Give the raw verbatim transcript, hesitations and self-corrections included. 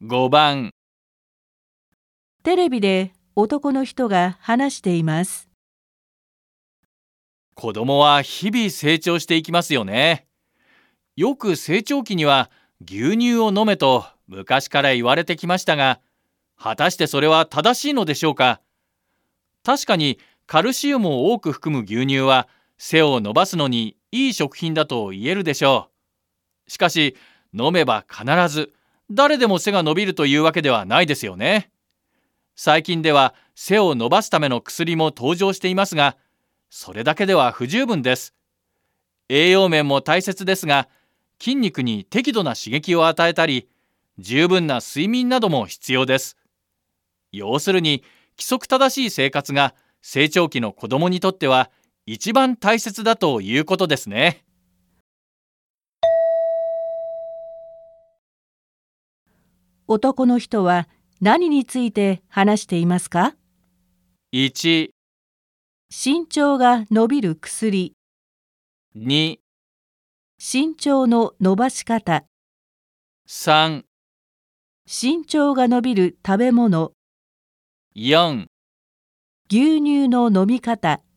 ごばん、 テレビで男の人が話しています。 子供は日々成長していきますよね。よく成長期には牛乳を飲めと昔から言われてきましたが、果たしてそれは正しいのでしょうか。確かにカルシウムを多く含む牛乳は背を伸ばすのにいい食品だと言えるでしょう。しかし飲めば必ず誰でも背が伸びるというわけではないですよね。最近では背を伸ばすための薬も登場していますが、それだけでは不十分です。栄養面も大切ですが、筋肉に適度な刺激を与えたり、十分な睡眠なども必要です。要するに、規則正しい生活が成長期の子供にとっては一番大切だということですね。 男の人は何について話していますか？ いち、 身長が伸びる薬、 に、 身長の伸ばし方、 さん、 身長が伸びる食べ物、 よん、 牛乳の飲み方。